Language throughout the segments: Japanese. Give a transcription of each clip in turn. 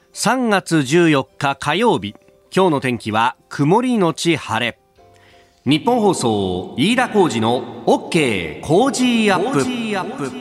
3月14日火曜日、今日の天気は曇りのち晴れ。日本放送飯田浩司の OK コージーアップ。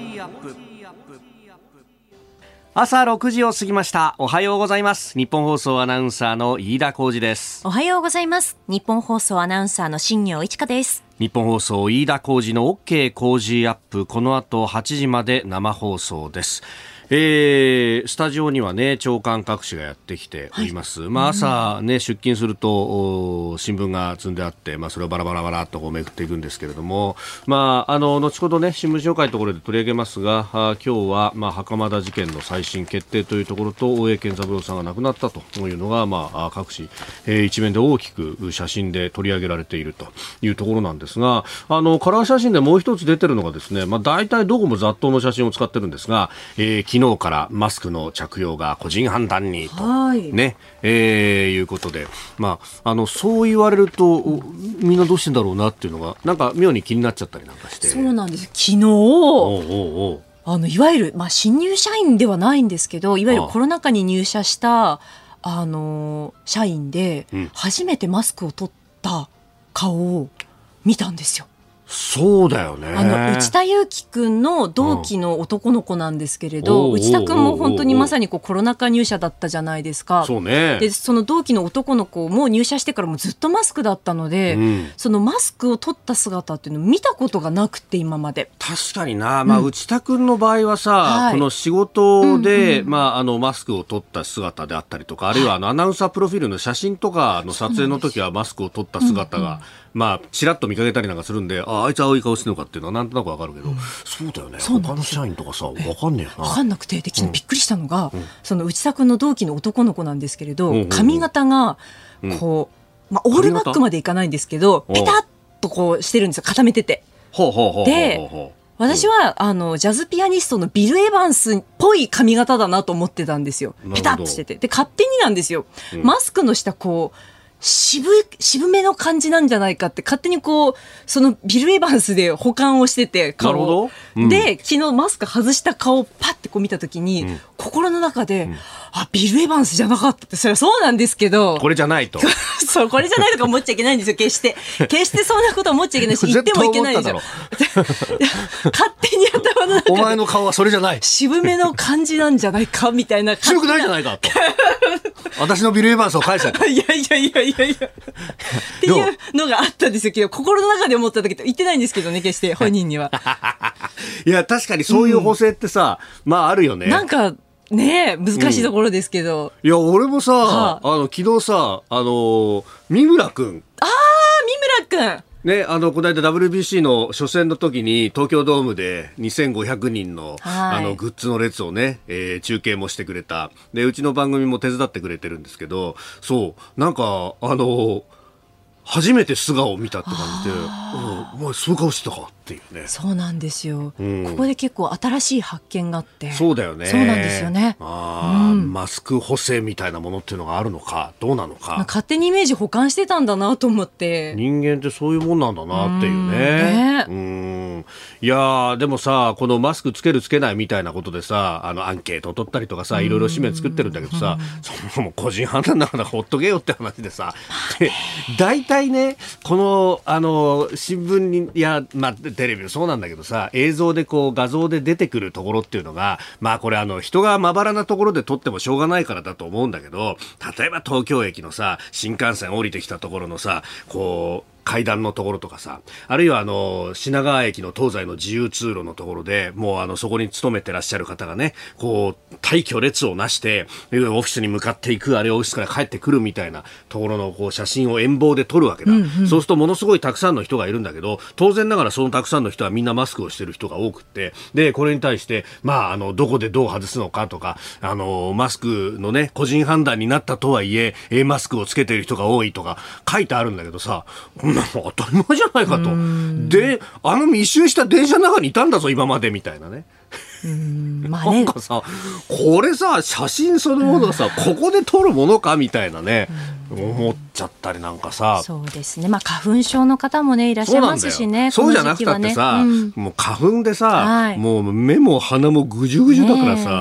朝6時を過ぎました。おはようございます。日本放送アナウンサーの飯田浩司です。 おはようございます。日本放送アナウンサーの新業一華です。 日本放送飯田浩司の OK コージーアップ、この後8時まで生放送です。スタジオにはね、長官各紙がやってきております。朝ね、出勤すると新聞が積んであって、それをバラバラっとめくっていくんですけれども、後ほどね、新聞紹介のところで取り上げますが、今日は袴田事件の再審決定というところと、大江健三郎さんが亡くなったというのが、各紙、一面で大きく写真で取り上げられているというところなんですが、カラー写真でもう一つ出てるのがですね、大体どこも雑踏の写真を使ってるんですが、昨日からマスクの着用が個人判断にと、ね、いうことで、そう言われるとみんなどうしてんだろうなっていうのがなんか妙に気になっちゃったりなんかして。 そうなんです。昨日いわゆる、新入社員ではないんですけど、いわゆるコロナ禍に入社した社員で初めてマスクを取った顔を見たんですよ。 そうだよね。 内田裕樹くんの同期の男の子なんですけれど、内田くんも本当にまさにコロナ禍入社だったじゃないですか。 そうね。 でその同期の男の子も入社してからもずっとマスクだったので、そのマスクを取った姿っていうのを見たことがなくて、今まで。 確かにな、内田くんの場合はさ、この仕事で、マスクを取った姿であったりとか、あるいはアナウンサープロフィールの写真とかの撮影の時はマスクを取った姿がちらっと見かけたりなんかするんで、あいつ青い顔してるのかっていうのはなんとなくわかるけど、そうだよね。他の社員とかさ、わかんねえな。 わかんなくて、で昨日びっくりしたのが、その内田君の同期の男の子なんですけれど、髪型がこう、オールバックまでいかないんですけど、ペタッとこうしてるんですよ、固めてて。で、私はジャズピアニストのビル・エヴァンスっぽい髪型だなと思ってたんですよ。ペタッとしてて。で、勝手になんですよ。マスクの下こう渋めの感じなんじゃないかって勝手にそのビル・エヴァンスで保管をしてて、顔。なるほど。で、昨日マスク外した顔をパッて見たときに、心の中で、ビル・エヴァンスじゃなかったって、それはそうなんですけど。 これじゃないと。 そう、これじゃないとか思っちゃいけないんですよ、決して。決してそんなこと思っちゃいけないし、言ってもいけないですよ。勝手に頭の中で。 お前の顔はそれじゃない。 渋めの感じなんじゃないか、みたいな。 強くないじゃないかと。私のビル・エヴァンスを返せと。 いやっていうのがあったんですよけど、心の中で思った時って言ってないんですけどね、決して本人には。 いや、確かにそういう補正ってさ、あるよね。 なんかね、難しいところですけど。 いや、俺もさ、昨日さ、三村くん。 三村くん。 ね、この間 WBC の初戦の時に東京ドームで2500人の、グッズの列をね、中継もしてくれた。で、うちの番組も手伝ってくれてるんですけど、そう、なんか、初めて素顔を見たって感じで、お前そういう顔してたかっていうね。 そうなんですよ。ここで結構新しい発見があって。 そうだよね。 そうなんですよね。 マスク補正みたいなものっていうのがあるのか、どうなのか。 勝手にイメージ保管してたんだなと思って。 人間ってそういうもんなんだなっていうね。いやでもさ、このマスクつけるつけないみたいなことでさ、アンケートを取ったりとかさ、いろいろ紙面作ってるんだけどさ、そもそも個人判断だからほっとけよって話でさ、大体ね、この新聞にテレビもそうなんだけどさ、映像で画像で出てくるところっていうのが、これ人がまばらなところで撮ってもしょうがないからだと思うんだけど、例えば東京駅のさ、新幹線降りてきたところのさ、階段のところとかさ、あるいは品川駅の東西の自由通路のところで、もうそこに勤めてらっしゃる方がね、大挙列をなしてオフィスに向かっていく、あるいはオフィスから帰ってくるみたいなところの写真を遠望で撮るわけだ。そうするとものすごいたくさんの人がいるんだけど、当然ながらそのたくさんの人はみんなマスクをしてる人が多くって、でこれに対してどこでどう外すのかとか、マスクのね、個人判断になったとはいえマスクをつけてる人が多いとか書いてあるんだけどさ、当たり前じゃないかと。で、密集した電車の中にいたんだぞ今までみたいなね。なんかさ、これさ、写真そのものがさ、ここで撮るものかみたいなね、思っちゃったりなんかさ。 そうですね、花粉症の方もねいらっしゃいますしね。 そうじゃなくたってさ、もう花粉でさ、もう目も鼻もぐじゅぐじゅだからさ、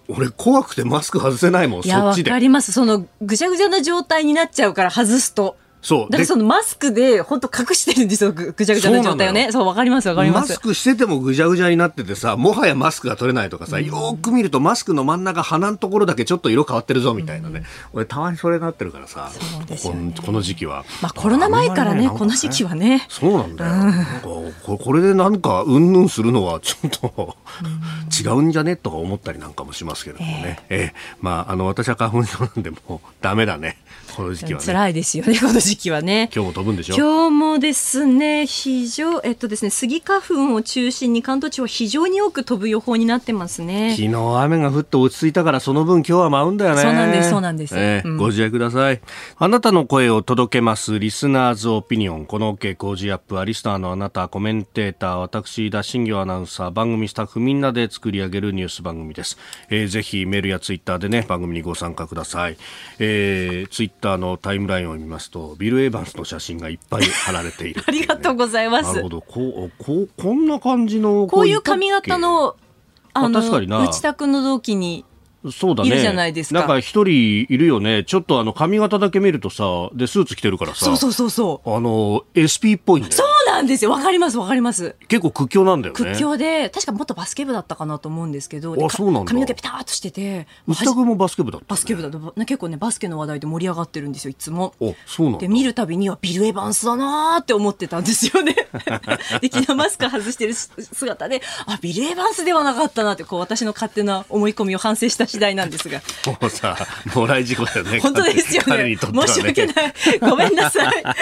俺怖くてマスク外せないもん。 いや、 そっちで。 わかります。そのぐちゃぐちゃな状態になっちゃうから外すと。 そう。 だからそのマスクで本当隠してるんですよ、ぐちゃぐちゃな状態をね。そう、わかりますわかります。 マスクしててもぐちゃぐちゃになっててさ、もはやマスクが取れないとかさ、よーく見るとマスクの真ん中鼻のところだけちょっと色変わってるぞみたいなね。俺たまにそれになってるからさ、 そうですよね、 この時期は。 まあコロナ前からね、この時期はね。 そうなんだよ。なんかこれでなんかうんぬんするのはちょっと違うんじゃねとか思ったりなんかもしますけれどもね。まあ私は花粉症なんでもうダメだね。この時期はね。 辛いですよね、この時期はね。 今日も飛ぶんでしょ。 今日もですね、ですね、スギ花粉を中心に関東地方非常に多く飛ぶ予報になってますね。 昨日雨が降って落ち着いたからその分今日は舞うんだよね。 そうなんです、そうなんです。 ご自愛ください。あなたの声を届けますリスナーズオピニオン。この OK 工事アップはリスナーのあなた、コメンテーター、私田新行アナウンサー、番組スタッフみんなで作り上げるニュース番組です。ぜひメールやツイッターでね、番組にご参加ください。ツイッターのタイムラインを見ますとビル・エヴァンスの写真がいっぱい貼られている、ね、 ありがとうございます。 なるほど。こんな感じのこういう髪型の確かにな、 内田君の同期にそうだね、 いるじゃないですか。 なんか一人いるよね。ちょっと髪型だけ見るとさ、でスーツ着てるからさ、 そう SP っぽいんだよ。 そうなんですよ。わかりますわかります。 結構屈強なんだよね。 屈強で、確か元バスケ部だったかなと思うんですけど、 そうなんだ。 髪の毛ピタッとしてて、 内田君もバスケ部だった、ね、 バスケ部だと結構ね、バスケの話題で盛り上がってるんですよ、いつも。 そうなんだ。 で見るたびにはビル・エヴァンスだなーって思ってたんですよね。で昨日マスク外してる姿で、ビル・エヴァンスではなかったなって、私の勝手な思い込みを反省した次第なんですが。 もうさ、もらい事故だよね。 本当ですよね。申し訳ない。ごめんなさい。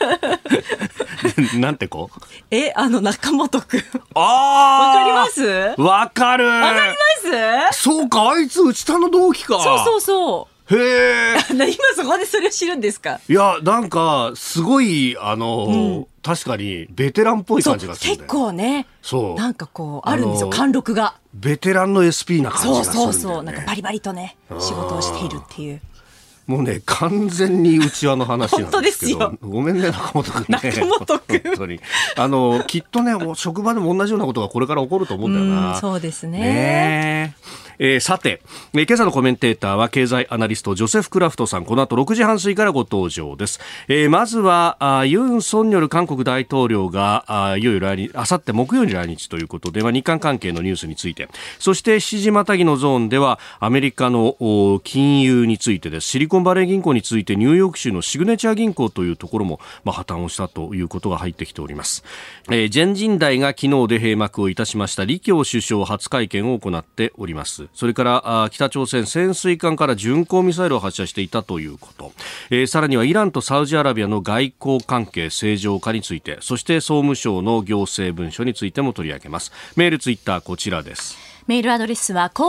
なんて子？ 中本くん。 わかります？ わかる。 わかります？ そうか、あいつ内田の同期か。 そう。 へえ。 今そこでそれを知るんですか？ いや、なんかすごい確かにベテランっぽい感じがするんだよ。 結構ね。 そう。 なんかあるんですよ、貫禄が。 ベテランの SP な感じがするんだよね。 そう。なんかバリバリとね、仕事をしているっていう。 もうね、完全に内輪の話なんですけど。 本当ですよ。 ごめんね、中本くんね。 中本くん。 本当に。きっとね、職場でも同じようなことがこれから起こると思うんだよな。 そうですね。 さて、今朝のコメンテーターは経済アナリストジョセフ・クラフトさん。この後6時半過ぎからご登場です。まずはユン・ソンニョル韓国大統領がいよいよあさって木曜に来日ということで、日韓関係のニュースについて、そして7時またぎのゾーンではアメリカの金融についてです。シリコンバレー銀行についてニューヨーク州のシグネチャー銀行というところも破綻をしたということが入ってきております。全人代が昨日で閉幕をいたしました。李強首相初会見を行っております。それから北朝鮮潜水艦から巡航ミサイルを発射していたということ、さらにはイランとサウジアラビアの外交関係正常化について、そして総務省の行政文書についても取り上げます。メールツイッターこちらです。 メールアドレスは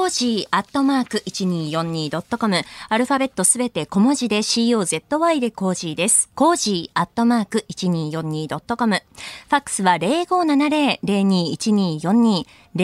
cozy@1242.com、 アルファベットすべて小文字で COZY でcozyです。cozy@1242.com、 ファックスは 0570-021242、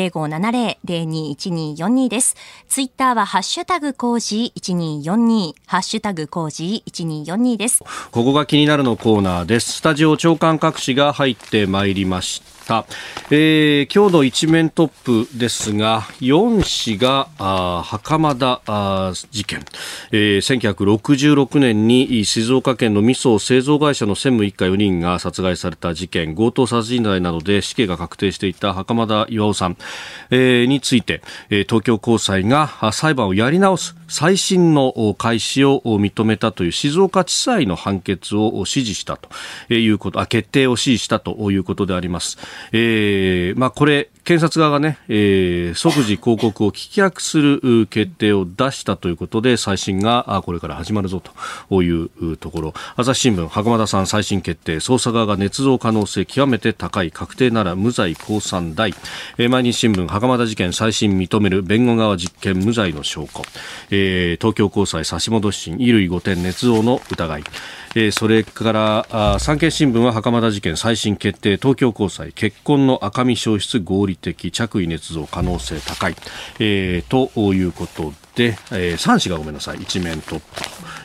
0570-021242 です。ツイッターはハッシュタグcozy1242、ハッシュタグcozy1242 です。 ここが気になるのコーナーです。スタジオ長官各紙が入ってまいりました。今日の一面トップですが、4紙が袴田事件、1966年に静岡県の味噌製造会社の専務一家4人が殺害された事件、強盗殺人罪などで死刑が確定していた袴田巌さん、について、東京高裁が裁判をやり直す再審の開始を認めたという静岡地裁の判決を支持したということ、決定を支持したということであります。これ検察側がね、即時抗告を棄却する決定を出したということで、再審がこれから始まるぞというところ。朝日新聞、袴田さん再審決定、捜査側が捏造可能性極めて高い、確定なら無罪降参大。毎日新聞、袴田事件再審認める、弁護側実験無罪の証拠。東京高裁差し戻し審、衣類5点捏造の疑い。それから産経新聞は袴田事件再審決定、東京高裁血痕の赤み消失合理的、着衣捏造可能性高い、ということで、3紙がごめんなさい一面トップ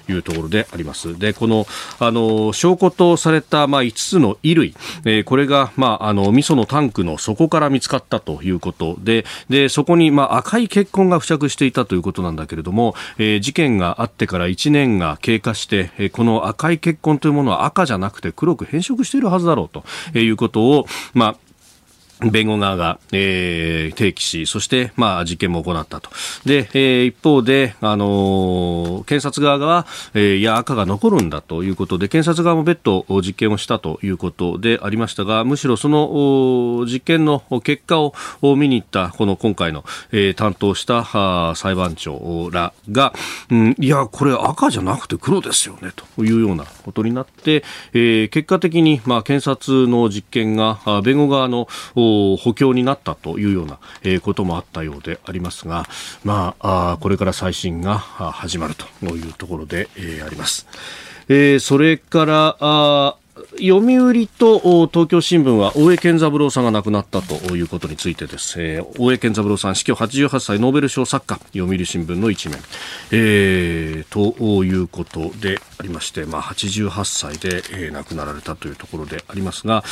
いうところであります。で、この、証拠とされた、5つの衣類、これが、味噌のタンクの底から見つかったということで、そこに、赤い血痕が付着していたということなんだけれども、事件があってから1年が経過して、この赤い血痕というものは赤じゃなくて黒く変色しているはずだろうということを、弁護側が、提起し、そして、実験も行ったと。で、一方で、検察側が、いや、赤が残るんだということで、検察側も別途実験をしたということでありましたが、むしろその実験の結果を見に行った、この今回の、担当した裁判長らが、いや、これ赤じゃなくて黒ですよね、というようなことになって、結果的に、検察の実験が、弁護側の補強になったというようなこともあったようでありますが、これから再審が始まるというところであります。それから読売と東京新聞は大江健三郎さんが亡くなったということについてです。大江健三郎さん死去88歳ノーベル賞作家、読売新聞の一面、ということでありまして、88歳で、亡くなられたというところでありますが、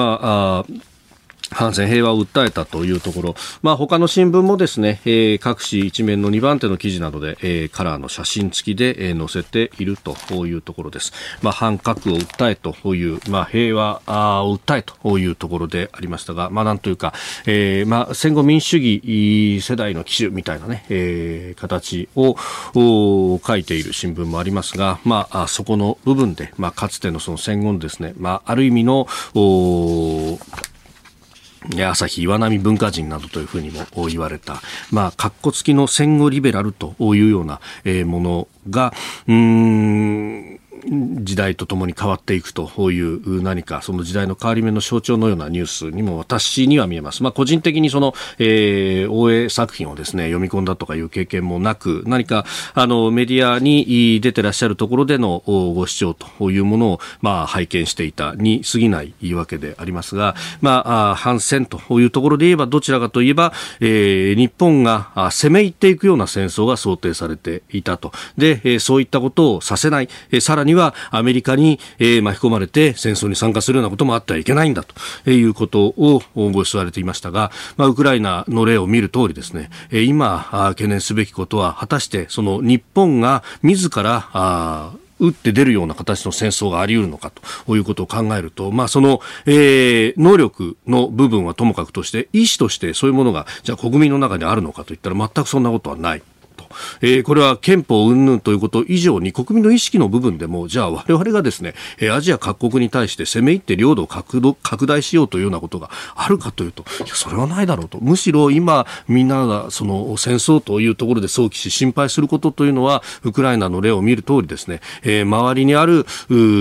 反戦平和を訴えたというところ、他の新聞もですね、各紙一面の2番手の記事などで、カラーの写真付きで、載せているというところです。反核を訴えという、平和を訴えというところでありましたが、なんというか、戦後民主主義世代の機種みたいなね、形を書いている新聞もありますが、そこの部分で、かつてのその戦後のですね、ある意味の朝日岩波文化人などというふうにも言われた、カッコ付きの戦後リベラルというようなものが時代とともに変わっていくという何かその時代の変わり目の象徴のようなニュースにも私には見えます。個人的にその、大江作品をですね読み込んだとかいう経験もなく、何かメディアに出てらっしゃるところでのご視聴というものを拝見していたに過ぎないわけでありますが、反戦というところで言えばどちらかといえば、日本が攻め入っていくような戦争が想定されていたと。で、そういったことをさせない、さらにはアメリカに、巻き込まれて戦争に参加するようなこともあってはいけないんだということをご指摘されていましたが、ウクライナの例を見る通りですね、今懸念すべきことは果たしてその日本が自ら打って出るような形の戦争があり得るのかということを考えると、その、能力の部分はともかくとして意思としてそういうものがじゃあ国民の中にあるのかといったら全くそんなことはない。これは憲法云々ということ以上に国民の意識の部分でもじゃあ我々がですねアジア各国に対して攻め入って領土を拡大しようというようなことがあるかというと、いやそれはないだろうと。むしろ今みんながその戦争というところで想起し心配することというのはウクライナの例を見る通りですね、周りにある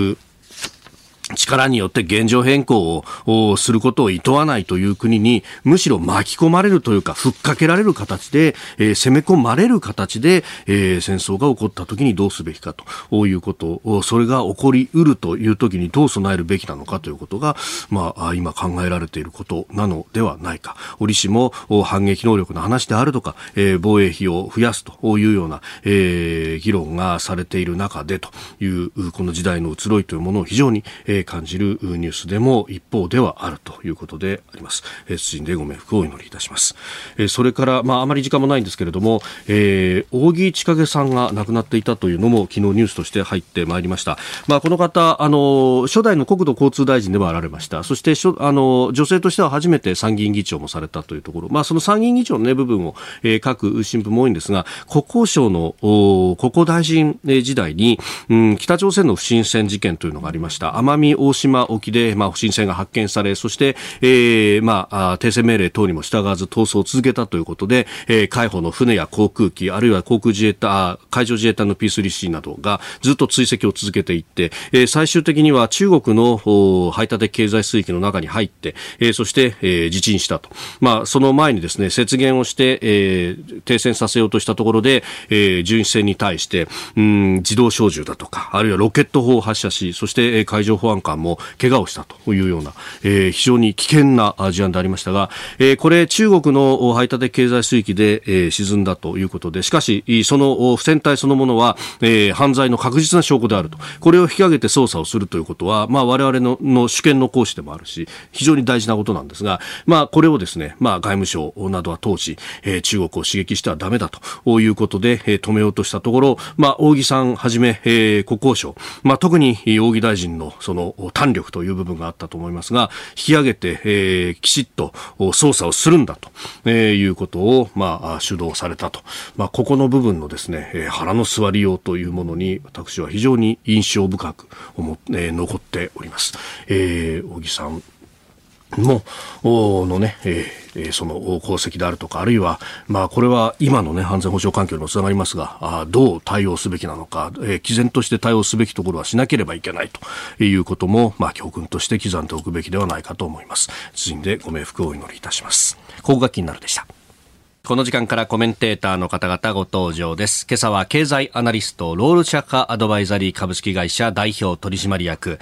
力によって現状変更をすることを厭わないという国にむしろ巻き込まれるというかふっかけられる形で、攻め込まれる形で、戦争が起こった時にどうすべきかということを、それが起こりうるという時にどう備えるべきなのかということが、今考えられていることなのではないか。折しも反撃能力の話であるとか、防衛費を増やすというような、議論がされている中でというこの時代の移ろいというものを非常に感じるニュースでも一方ではあるということであります。謹んでご冥福をお祈りいたします。それから、あまり時間もないんですけれども、扇千景さんが亡くなっていたというのも昨日ニュースとして入ってまいりました。この方初代の国土交通大臣でもあられました。そして女性としては初めて参議院議長もされたというところ、その参議院議長の、部分を、各新聞も多いんですが、国交省の国交大臣時代に、北朝鮮の不審船事件というのがありました。奄美大島沖で、不審船が発見され、そして、停船命令等にも従わず逃走を続けたということで、海保の船や航空機、あるいは航空自衛隊、海上自衛隊の P3C などがずっと追跡を続けていって、最終的には中国の排他的経済水域の中に入って、そして、自沈したと。その前にですね、接舷をして、停船させようとしたところで、巡視船に対して、自動小銃だとか、あるいはロケット砲を発射し、そして、海上保安官も怪我をしたというような、非常に危険な事案でありましたが、これ中国の排他的経済水域で、沈んだということで、しかしその船体そのものは、犯罪の確実な証拠であると。これを引き上げて捜査をするということは、我々の主権の行使でもあるし、非常に大事なことなんですが、これをですね、外務省などは当時、中国を刺激してはダメだということで、止めようとしたところ、扇さんはじめ、国交省、特に扇大臣のその胆力という部分があったと思いますが、引き上げて、きちっと捜査をするんだと、いうことを、主導されたと。ここの部分のですね、腹の座りようというものに私は非常に印象深く残っております。扇さんのね、その功績であるとか、あるいは、これは今のね、安全保障環境にもつながりますが、どう対応すべきなのか、毅然として対応すべきところはしなければいけないということも、教訓として刻んでおくべきではないかと思います。謹んでご冥福をお祈りいたします。ここが気になるでした。この時間からコメンテーターの方々ご登場です。今朝は経済アナリストロールシャカアドバイザリー株式会社代表取締役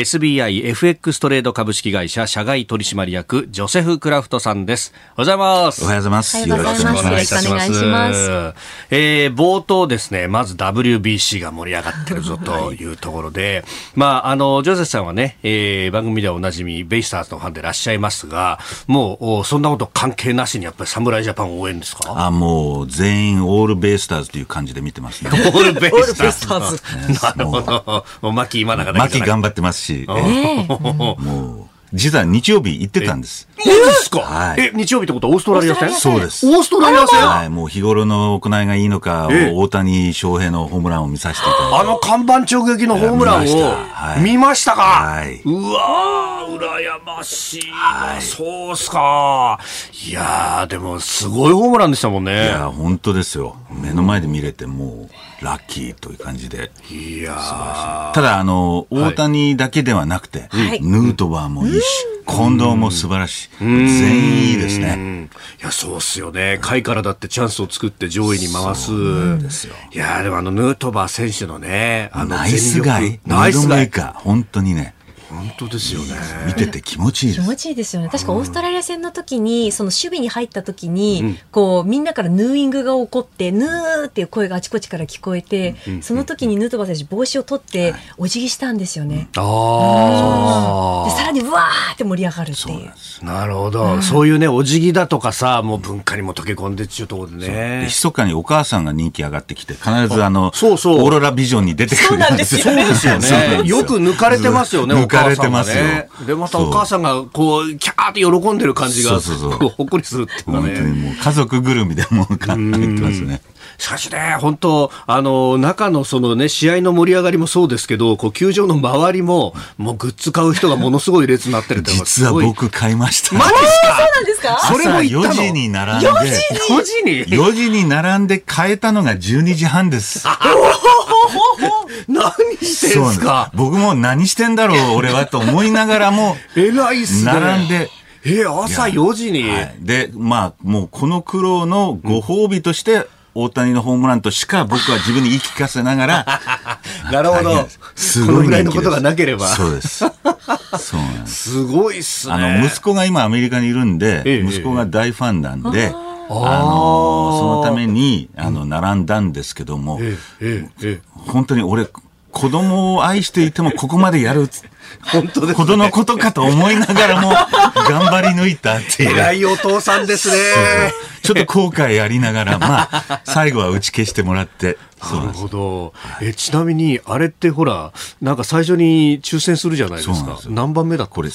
SBIFX トレード株式会社社外取締役ジョセフ・クラフトさんです。おはようございます。 おはようございます。 よろしくお願いいたします。 冒頭ですね、まず WBC が盛り上がってるぞというところで、ジョセフさんはね、番組ではおなじみベイスターズのファンでいらっしゃいますが、もうそんなこと関係なしにやっぱり侍ジャパンを応援ですか？ もう全員オールベイスターズという感じで見てますね。 オールベイスターズ。なるほど。牧今永だけじゃなくて。 牧頑張ってますし、もう実は日曜日行ってたんです。 いいですか？ はい。 日曜日ってことはオーストラリア戦？ そうです。 オーストラリア戦？ はい。もう日頃の行いがいいのか、大谷翔平のホームランを見させていただいて。 あの看板直撃のホームランを見ましたか？ はい。 うわー、羨ましい。はい。そうっすか。いやー、でもすごいホームランでしたもんね。 いや、本当ですよ。目の前で見れてもうラッキーという感じで。 いやー。ただ大谷だけではなくて、ヌートバーもいいし、近藤も素晴らしい。全員いいですね。 いや、そうっすよね。下位からだってチャンスを作って上位に回す。 そうですよ。 いや、でもヌートバー選手のね、 ナイスガイ。ナイスガイか。本当にね。 本当ですよね。 見てて気持ちいいです。 気持ちいいですよね。確かオーストラリア戦の時に、その守備に入った時に、みんなからヌーイングが起こって、ヌーっていう声があちこちから聞こえて、その時にヌートバー選手帽子を取ってお辞儀したんですよね。で、さらにうわーって盛り上がるっていう。 なるほど。そういうね、お辞儀だとかさ、もう文化にも溶け込んでっちゅうところでね。 密かにお母さんが人気上がってきて、必ずオーロラビジョンに出てくるんですよ。 そうですよね。よく抜かれてますよね、お母さんが。 抜かれてますよ。 で、またお母さんがこう、キャーって喜んでる感じが、ほっこりするっていうかね。 本当にもう家族ぐるみでもう入ってますね。 しかしね、本当中のそのね、試合の盛り上がりもそうですけど、球場の周りも、もうグッズ買う人がものすごい列になってるっていうのが実は僕買いました。 マジですか？ そうなんですか？ それも行ったの？ 朝4時に並んで、4時に並んで買えたのが12時半です。 何してんすか？ 僕も何してんだろう、俺はと思いながらも、 偉いっすね。 並んで、 朝4時に。 で、もうこの苦労のご褒美として、大谷のホームランとしか僕は自分に言い聞かせながらなるほど。 すごいこのぐらいのことがなければ。 そうです。そうなんです。 すごいっすね。 息子が今アメリカにいるんで、息子が大ファンなんで、そのために並んだんですけども、本当に俺子供を愛していてもここまでやる本当ですね。 ほどのことかと思いながらも頑張り抜いたっていう。 偉いお父さんですね。 ちょっと後悔ありながら、最後は打ち消してもらって。 なるほど。ちなみに、あれってほら、なんか最初に抽選するじゃないですか。何番目だった？ これ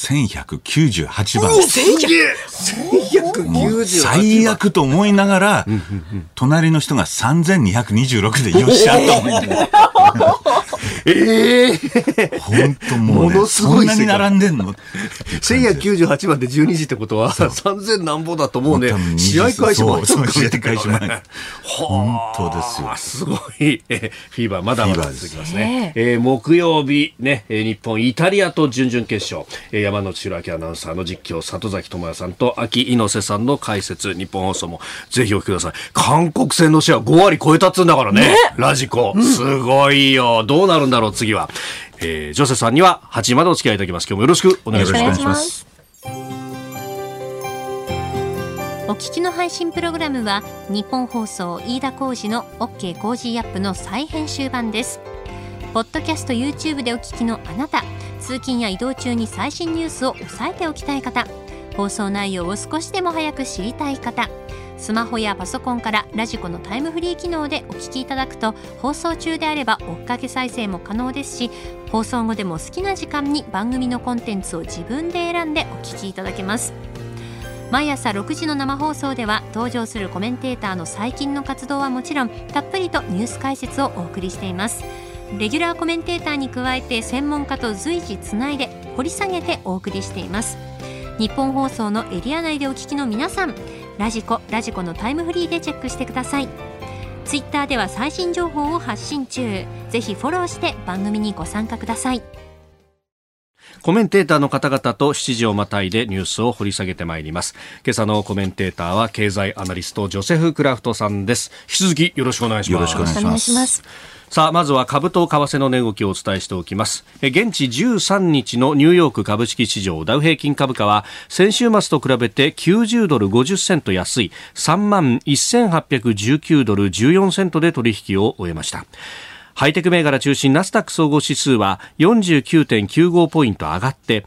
1198番。 1198。 最悪と思いながら、隣の人が3226でよっしゃと思って。本当もう、ね、そんなに並んでんの 1198番で12時ってことは3000何ぼだともうね、試合開始前。 試合開始前。本当ですよ。 すごい。フィーバーまだまだ続きますね。木曜日ね、日本イタリアと準々決勝、山内弘明アナウンサーの実況、里崎智也さんと秋猪瀬さんの解説、日本放送もぜひお聞きください。韓国戦の試合5割超えたっつうんだからね。ラジコすごいよ。どうなるんだろう次は。 ジョセさんには8時までお付き合いいただきます。今日もよろしくお願いします。 お聞きの配信プログラムは日本放送飯田浩司の OK コージーアップの再編集版です。ポッドキャスト YouTube でお聞きのあなた、通勤や移動中に最新ニュースを押さえておきたい方、放送内容を少しでも早く知りたい方、スマホやパソコンからラジコのタイムフリー機能でお聞きいただくと、放送中であれば追っかけ再生も可能ですし、放送後でも好きな時間に番組のコンテンツを自分で選んでお聞きいただけます。毎朝6時の生放送では登場するコメンテーターの最近の活動はもちろん、たっぷりとニュース解説をお送りしています。レギュラーコメンテーターに加えて専門家と随時つないで掘り下げてお送りしています。日本放送のエリア内でお聞きの皆さん、ラジコのタイムフリーでチェックしてください。ツイッターでは最新情報を発信中。ぜひフォローして番組にご参加ください。 コメンテーターの方々と7時をまたいでニュースを掘り下げてまいります。今朝のコメンテーターは経済アナリストジョセフ・クラフトさんです。引き続きよろしくお願いします。 よろしくお願いします。 さあ、まずは株と為替の値動きをお伝えしておきます。現地13日のニューヨーク株式市場ダウ平均株価は先週末と比べて90ドル50セント安い 31,819 ドル14セントで取引を終えました。ハイテク銘柄中心ナスダック総合指数は 49.95 ポイント上がって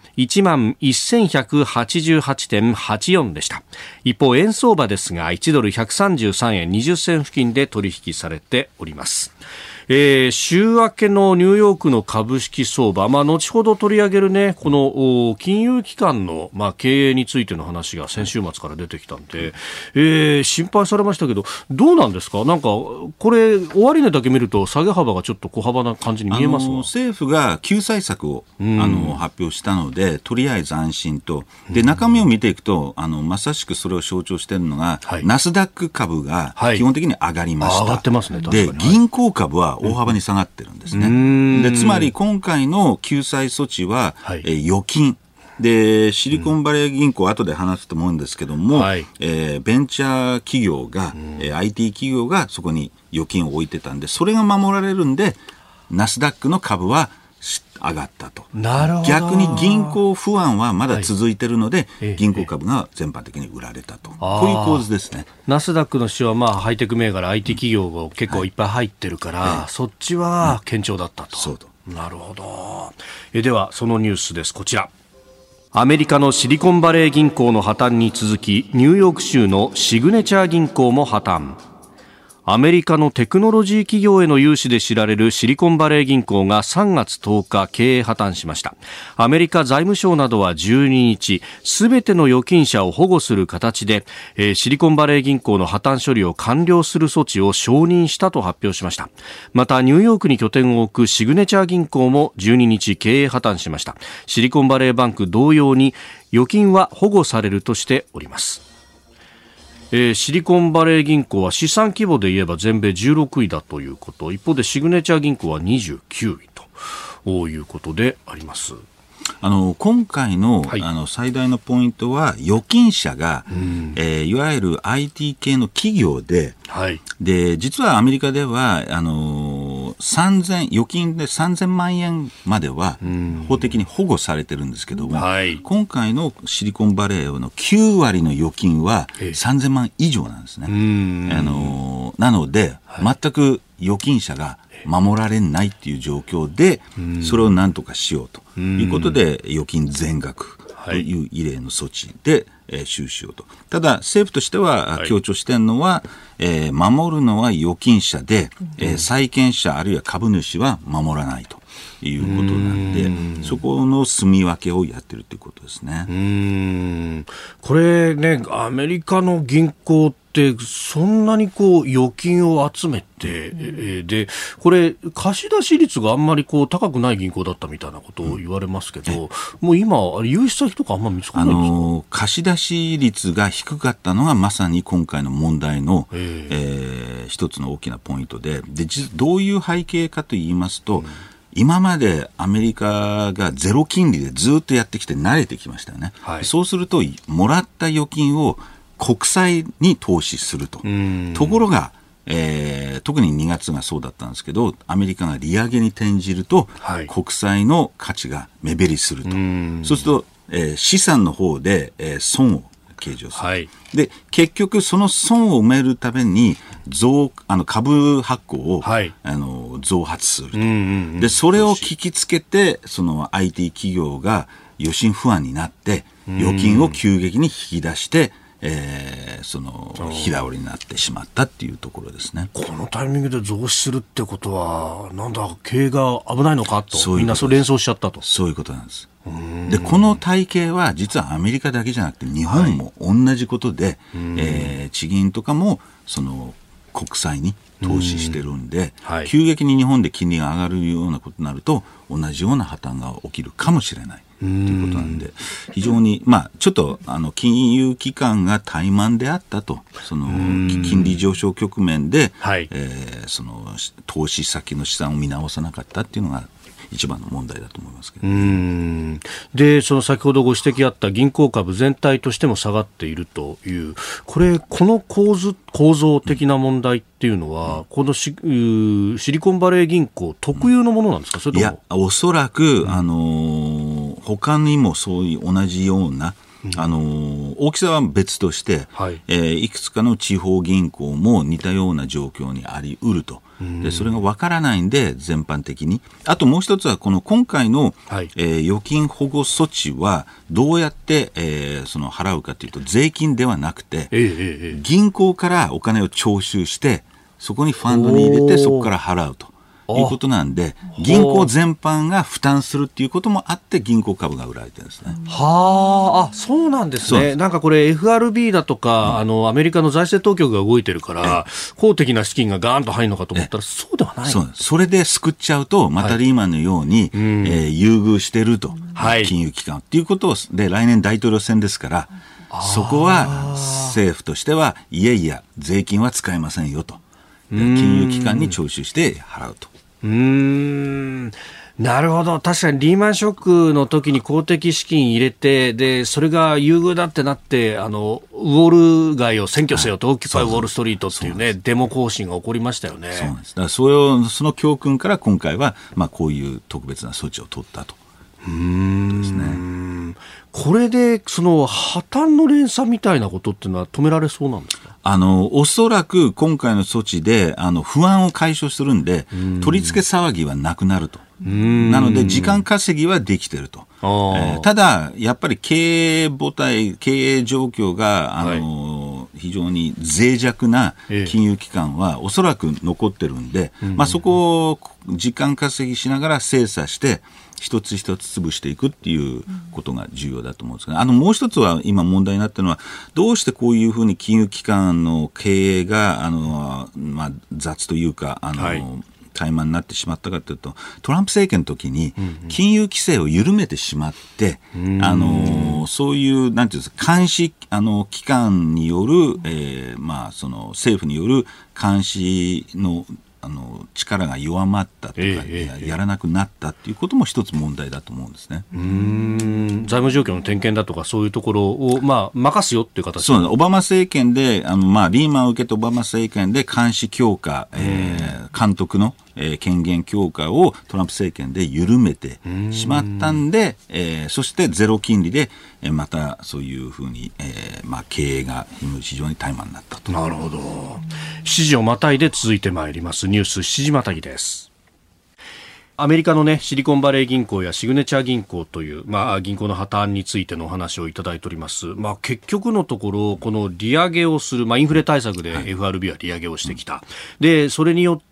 11,188.84 でした。一方、円相場ですが1ドル133円20銭付近で取引されております。週明けのニューヨークの株式相場、後ほど取り上げるね、この金融機関の、経営についての話が先週末から出てきたんで、心配されましたけど、どうなんですか？なんかこれ終値だけ見ると下げ幅がちょっと小幅な感じに見えますが、 政府が救済策を発表したので、とりあえず安心と。で、中身を見ていくとまさしくそれを象徴しているのが、ナスダック株が基本的に上がりました。 上がってますね。確かに。 で、銀行株は大幅に下がってるんですね。で、つまり今回の救済措置は、預金で、シリコンバレー銀行、後で話すと思うんですけども、ベンチャー企業が、IT 企業がそこに預金を置いてたんで、それが守られるんで、ナスダックの株は上がったと。 なるほど。 逆に銀行不安はまだ続いているので、銀行株が全般的に売られたと。こういう構図ですね。 ナスダックの市はハイテク銘柄 IT 企業が結構いっぱい入ってるから、そっちは堅調だったと。 そうと。 なるほど。ではそのニュースです。こちら。アメリカのシリコンバレー銀行の破綻に続き、ニューヨーク州のシグネチャー銀行も破綻。アメリカのテクノロジー企業への融資で知られるシリコンバレー銀行が3月10日経営破綻しました。アメリカ財務省などは12日、すべての預金者を保護する形で、シリコンバレー銀行の破綻処理を完了する措置を承認したと発表しました。またニューヨークに拠点を置くシグネチャー銀行も12日経営破綻しました。シリコンバレーバンク同様に預金は保護されるとしております。シリコンバレー銀行は資産規模で言えば全米16位だということ、一方でシグネチャー銀行は29位ということであります。 今回の、最大のポイントは預金者が、いわゆる IT 系の企業で、で実はアメリカでは預金で3000万円までは法的に保護されてるんですけども、今回のシリコンバレーの9割の預金は3000万以上なんですね。なので全く預金者が守られないっていう状況で、それを何とかしようということで預金全額という異例の措置で収支をと。ただ政府としては強調しているのは、守るのは預金者で、債権者あるいは株主は守らないということなんで、そこの住み分けをやってるということですね。 これね、アメリカの銀行ってそんなに預金を集めて、でこれ貸し出し率があんまり高くない銀行だったみたいなことを言われますけど、もう今融資先とかあんま見つからないんですか？ 貸し出し率が低かったのがまさに今回の問題の、一つの大きなポイントで、どういう背景かと言いますと、今までアメリカがゼロ金利でずっとやってきて慣れてきましたよね。そうするともらった預金を国債に投資すると。ところが、 特に2月がそうだったんですけど、アメリカが利上げに転じると、はい、国債の価値が目減りすると。そうすると、資産の方で、損を計上する、はい、で結局その損を埋めるために株発行を、はい、増発すると、でそれを聞きつけてその IT 企業が余震不安になって預金を急激に引き出してその日倒れになってしまったっていうところですね。 このタイミングで増資するってことはなんだ経営が危ないのかとみんなそう連想しちゃったと。 そういうことなんです。でこの体系は実はアメリカだけじゃなくて日本も同じことで、はい、地銀とかもその国債に投資してるんで、はい、急激に日本で金利が上がるようなことになると同じような破綻が起きるかもしれないということなんで、非常に、ちょっと金融機関が怠慢であったと、その金利上昇局面で、はいその投資先の資産を見直さなかったっていうのが一番の問題だと思いますけど、 でその先ほどご指摘あった銀行株全体としても下がっているという、この構造的な問題っていうのは、このシリコンバレー銀行特有のものなんですか。それともいやおそらく、他にもそういう同じような大きさは別として、はいいくつかの地方銀行も似たような状況にあり得ると。でそれが分からないんで全般的に。あともう一つはこの今回の、はい預金保護措置はどうやって、その払うかというと税金ではなくて、銀行からお金を徴収してそこにファンドに入れてそこから払うということなんで、銀行全般が負担するっていうこともあって銀行株が売られてるんですね。 そうなんですね。なんかこれ FRB だとか、アメリカの財政当局が動いてるから公的な資金がガーンと入るのかと思ったらそうではない。 それで救っちゃうとまたリーマンのように、優遇してると、金融機関っていうことで来年大統領選ですから、そこは政府としてはいやいや税金は使えませんよと、金融機関に徴収して払うと。 なるほど。確かにリーマンショックの時に公的資金入れて、でそれが優遇だってなってウォール街を占拠せよと、オキュパイウォールストリートっていうねデモ行進が起こりましたよね。 そうなんです。だからその教訓から今回は、こういう特別な措置を取ったと。ですね。 これでその破綻の連鎖みたいなことっていうのは止められそうなんですか。 おそらく今回の措置で不安を解消するんで取り付け騒ぎはなくなると。なので時間稼ぎはできてると。ただやっぱり経営状況が非常に脆弱な金融機関はおそらく残ってるんで、そこを時間稼ぎしながら精査して一つ一つ潰していくっていうことが重要だと思うんですが、もう一つは今問題になっているのは、どうしてこういうふうに金融機関の経営が雑というか怠慢になってしまったかというと、トランプ政権の時に金融規制を緩めてしまって、そういうなんていうんですか、監視機関による、その政府による監視の力が弱まったとか、やらなくなったということも一つ問題だと思うんですね。 財務状況の点検だとかそういうところを、任すよっていう形。 そうです。オバマ政権でリーマンを受けてオバマ政権で監視強化、監督の、権限強化をトランプ政権で緩めてしまったんで、そしてゼロ金利でまたそういうふうに、経営が非常に怠慢になったと。 なるほど。7時をまたいで続いてまいりますニュース7時またぎです。アメリカのシリコンバレー銀行やシグネチャー銀行という、銀行の破綻についてのお話をいただいております。結局のところこの利上げをする、インフレ対策で FRB は利上げをしてきた。でそれによって、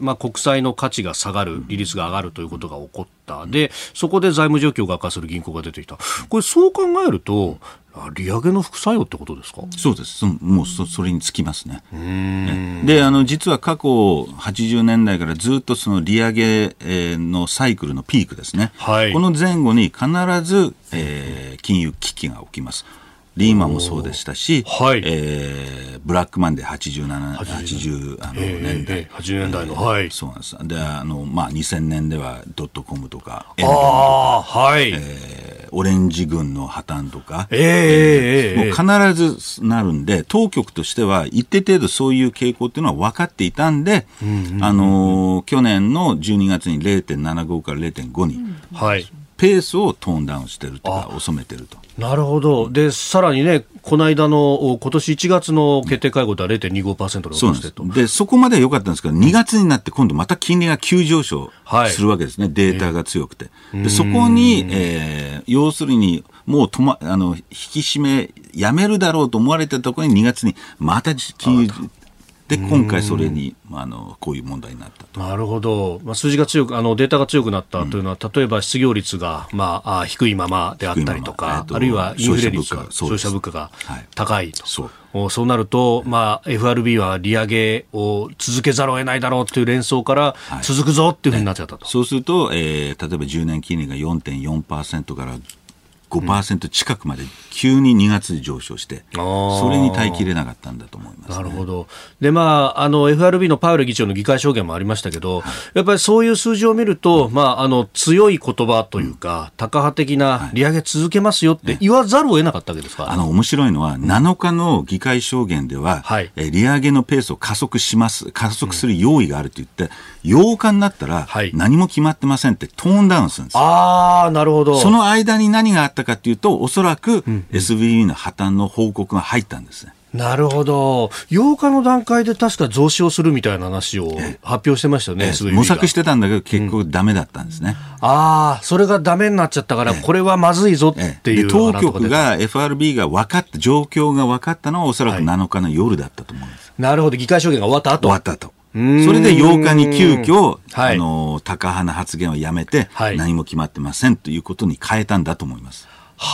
国債の価値が下がる、利率が上がるということが起こった。でそこで財務状況が悪化する銀行が出てきた。これそう考えると利上げの副作用ってことですか。 そうです。もうそれにつきますね。で実は過去80年代からずっとその利上げのサイクルのピークですね、この前後に必ず、金融危機が起きます。リーマンもそうでしたし、ブラックマンデー80年代、 80年代の、 そうなんです。で2000年ではドットコムとかオレンジ軍の破綻とか、もう必ずなるんで、当局としては一定程度そういう傾向っていうのは分かっていたんで、去年の12月に 0.75 から 0.5 に、ペースをトーンダウンしてるとか、収めてると。 なるほど。で、さらにね、この間の今年1月の決定会合では 0.25% で落としてと。 で、そこまでは良かったんですけど、2月になって今度また金利が急上昇するわけですね。データが強くて。で、そこに、要するに、もう引き締めやめるだろうと思われたところに2月にまた金融で今回それにこういう問題になったと。 なるほど。数字が強くデータが強くなったというのは、例えば失業率が低いままであったりとか、あるいはインフレ率、消費者物価が高いと。そうなると、FRB は利上げを続けざるを得ないだろうという連想から続くぞっていうふうになっちゃったと。 そうすると、例えば10年金利が 4.4% から5% 近くまで急に2月に上昇して、それに耐えきれなかったんだと思います、ね。 なるほど。で、FRB のパウエル議長の議会証言もありましたけど、やっぱりそういう数字を見ると、強い言葉というか、タカ派的な利上げ続けますよって言わざるを得なかったわけですか。 面白いのは、7日の議会証言では、利上げのペースを加速する用意があると言って、8日になったら、何も決まってませんってトーンダウンするんですよ。 なるほど。 その間に何があったかというと、おそらく SVB の破綻の報告が入ったんですね。 なるほど。8日の段階で確か増資をするみたいな話を発表してましたよね。 模索してたんだけど結局ダメだったんですね。 それがダメになっちゃったから、これはまずいぞっていう。 当局が FRB が分かった、状況が分かったのはおそらく7日の夜だったと思うんです。 なるほど。議会証言が終わった後。 それで8日に急遽、タカ派の発言をやめて、何も決まってませんということに変えたんだと思います。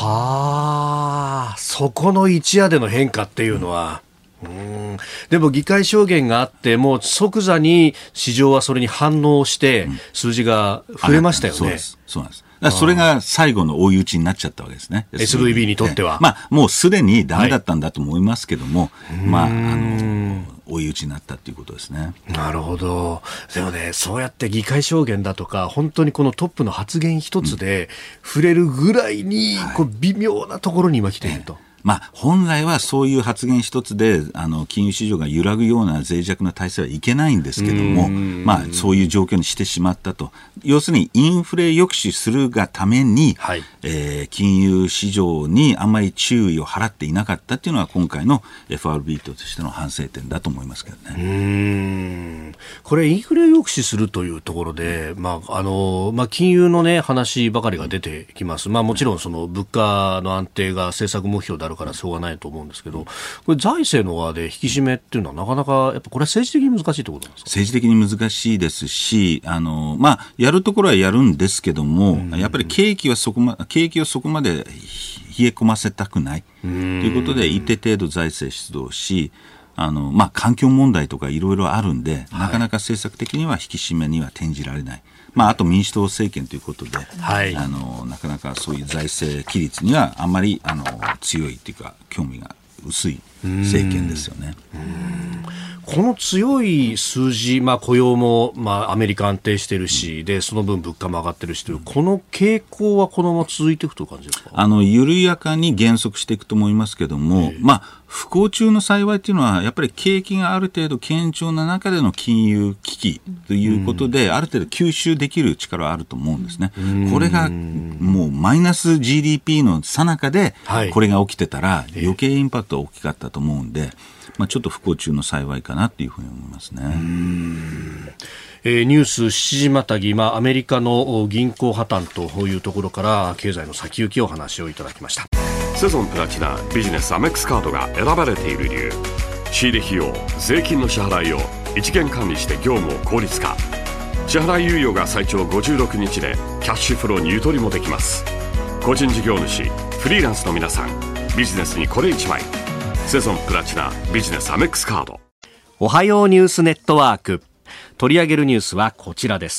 そこの一夜での変化っていうのは、でも議会証言があってもう即座に市場はそれに反応して数字が増えましたよね。 そうなんです。それが最後の追い打ちになっちゃったわけですね。 SVB にとっては。 もうすでにダメだったんだと思いますけども、追い打ちになったということですね。 なるほど。でもね、そうやって議会証言だとか、本当にこのトップの発言一つで触れるぐらいに、微妙なところに今来ていると。 本来はそういう発言一つで金融市場が揺らぐような脆弱な体制はいけないんですけども、そういう状況にしてしまったと。要するにインフレ抑止するがために、金融市場にあんまり注意を払っていなかったっていうのは今回の FRB としての反省点だと思いますけどね。 これインフレ抑止するというところで、金融のね話ばかりが出てきます。もちろんその物価の安定が政策目標であるからしょうがないと思うんですけど、これ財政の側で引き締めっていうのはなかなかやっぱこれは政治的に難しいってことなんですか。 政治的に難しいですし、やるところはやるんですけども、やっぱり景気をそこまで冷え込ませたくないということで一定程度財政出動し、環境問題とかいろいろあるんで、なかなか政策的には引き締めには転じられない。あと民主党政権ということで、なかなかそういう財政規律にはあんまり強いというか興味が薄い政権ですよね。 この強い数字、雇用も、アメリカ安定してるし、でその分物価も上がってるしという、この傾向はこのまま続いていくという感じですか。 緩やかに減速していくと思いますけども、不幸中の幸いというのはやっぱり景気がある程度堅調な中での金融危機ということで、ある程度吸収できる力はあると思うんですね。これがもうマイナス GDP の最中でこれが起きてたら余計インパクトは大きかったと思うんで、ちょっと不幸中の幸いかなというふうに思いますね。 ニュース7時またぎ、アメリカの銀行破綻というところから経済の先行きを話をいただきました。 セゾンプラチナビジネスアメックスカードが選ばれている理由、仕入れ費用、税金の支払いを一元管理して業務を効率化、支払い猶予が最長56日でキャッシュフローにゆとりもできます。個人事業主、フリーランスの皆さん、ビジネスにこれ一枚、セゾンプラチナビジネスアメックスカード。 おはようニュースネットワーク、取り上げるニュースはこちらです。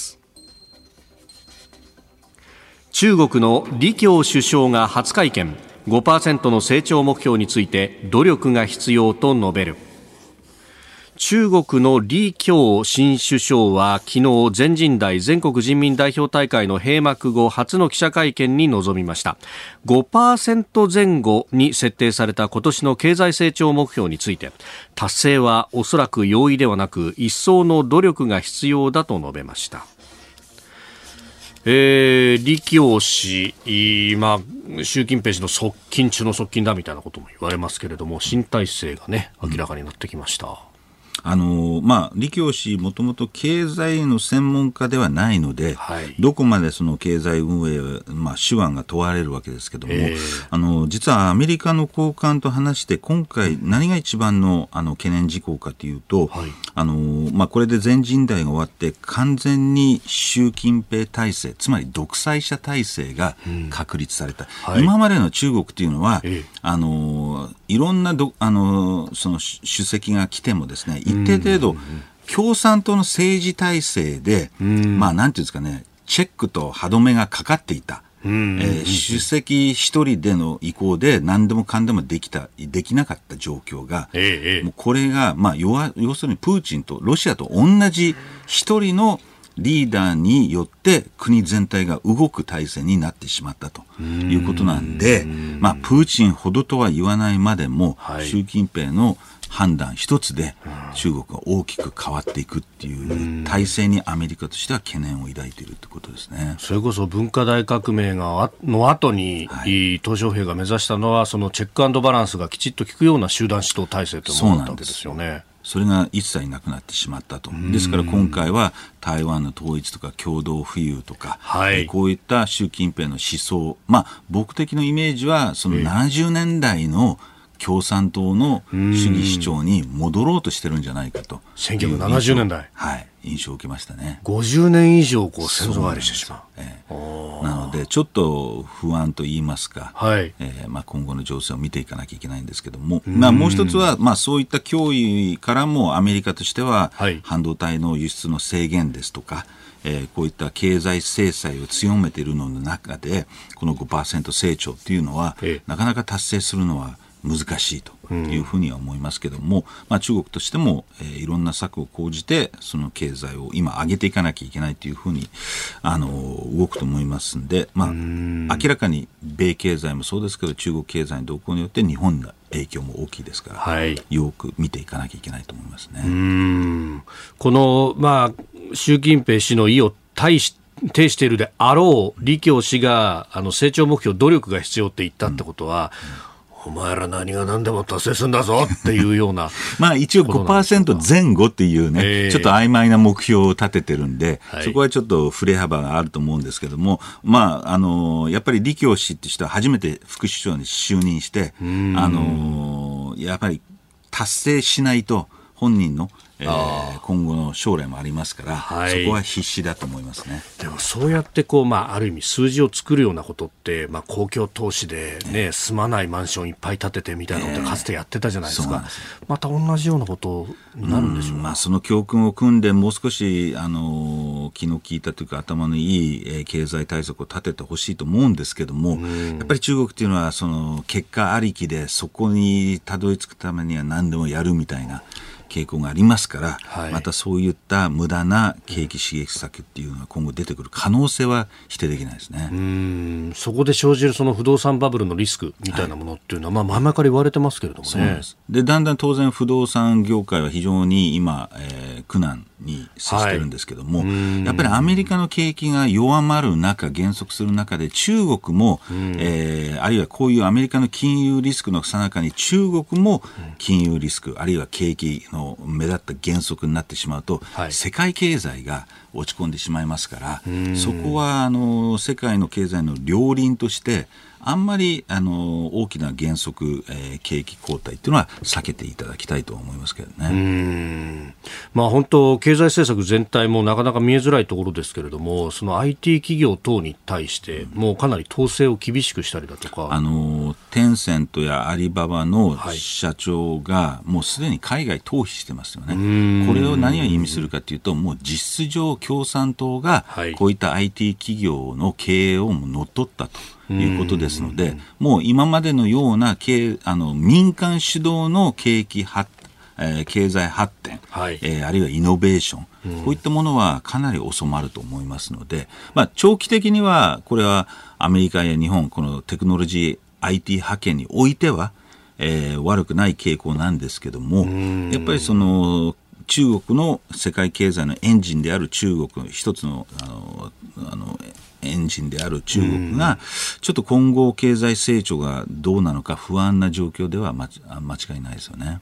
中国の李強首相が初会見、5% の成長目標について努力が必要と述べる。 中国の李強新首相は昨日全人代全国人民代表大会の閉幕後初の記者会見に臨みました。 5% 前後に設定された今年の経済成長目標について、達成はおそらく容易ではなく一層の努力が必要だと述べました。李強氏、習近平氏の側近中の側近だみたいなことも言われますけれども、新体制がね明らかになってきました。 李強氏もともと経済の専門家ではないので、どこまでその経済運営、手腕が問われるわけですけども、実はアメリカの高官と話して今回何が一番の懸念事項かというと、これで全人代が終わって完全に習近平体制、つまり独裁者体制が確立された。今までの中国というのは、いろんなその主席が来てもですね、一定程度共産党の政治体制で、なんていうんですかね、チェックと歯止めがかかっていた。主席一人での意向で何でもかんでもできなかった状況が、もうこれが、要するにプーチンとロシアと同じ一人のリーダーによって国全体が動く体制になってしまったということなんで、プーチンほどとは言わないまでも、習近平の判断一つで中国が大きく変わっていくっていう体制にアメリカとしては懸念を抱いているということですね。 それこそ文化大革命の後に、鄧小平が目指したのはそのチェック&バランスがきちっと効くような集団指導体制というものだったわけですよね。 それが一切なくなってしまったと。ですから今回は台湾の統一とか共同富裕とか、こういった習近平の思想、僕的なイメージはその70年代の共産党の主義主張に戻ろうとしてるんじゃないかと。 1970年代。 印象を受けましたね。 50年以上先祖返りしてしまう。なのでちょっと不安と言いますか、今後の情勢を見ていかなきゃいけないんですけども、もう一つは、そういった脅威からもアメリカとしては、半導体の輸出の制限ですとか、こういった経済制裁を強めているのの中でこの 5% 成長というのは、なかなか達成するのは難しいというふうには思いますけども、中国としても、いろんな策を講じてその経済を今上げていかなきゃいけないというふうに動くと思いますので、明らかに米経済もそうですけど中国経済の動向によって日本の影響も大きいですから、よく見ていかなきゃいけないと思いますね。 この、習近平氏の意を呈しているであろう李強氏が成長目標努力が必要って言ったってことは、お前ら何が何でも達成するんだぞっていうような一応 5% 前後っていうね、ちょっと曖昧な目標を立ててるんで、そこはちょっと振れ幅があると思うんですけども、やっぱり李強氏って人は初めて副首相に就任して、やっぱり達成しないと本人の今後の将来もありますから、そこは必死だと思いますね。 でもそうやってある意味数字を作るようなことって、公共投資で、住まないマンションいっぱい建ててみたいなことかつてやってたじゃないですか。また同じようなことになるんでしょうか。 その教訓を組んでもう少し気の利いたというか頭のいい経済対策を立ててほしいと思うんですけども、やっぱり中国というのはその結果ありきでそこにたどり着くためには何でもやるみたいな傾向がありますから、またそういった無駄な景気刺激策っていうのが今後出てくる可能性は否定できないですね。 そこで生じるその不動産バブルのリスクみたいなものっていうのは、前々から言われてますけれどもね。 そうです。で、だんだん当然不動産業界は非常に今、苦難に接してるんですけども、やっぱりアメリカの景気が弱まる中、減速する中で中国も、あるいはこういうアメリカの金融リスクの最中に中国も金融リスク、あるいは景気の目立った減速になってしまうと、世界経済が落ち込んでしまいますから、そこは世界の経済の両輪としてあんまり大きな減速、景気後退というのは避けていただきたいと思いますけどね。 本当経済政策全体もなかなか見えづらいところですけれども、その IT 企業等に対してもうかなり統制を厳しくしたりだとか、 テンセントやアリババの社長がもうすでに海外逃避してますよね。これを何を意味するかというと、もう実質上共産党がこういった IT 企業の経営を乗っ取ったということですので、もう今までのような民間主導の景気経済発展、 はい、 あるいはイノベーション、こういったものはかなり収まると思いますので、長期的にはこれはアメリカや日本、このテクノロジー IT 覇権においては、悪くない傾向なんですけども、やっぱりその中国の世界経済のエンジンである中国の一つのエンジンである中国がちょっと今後経済成長がどうなのか不安な状況では間違いないですよね。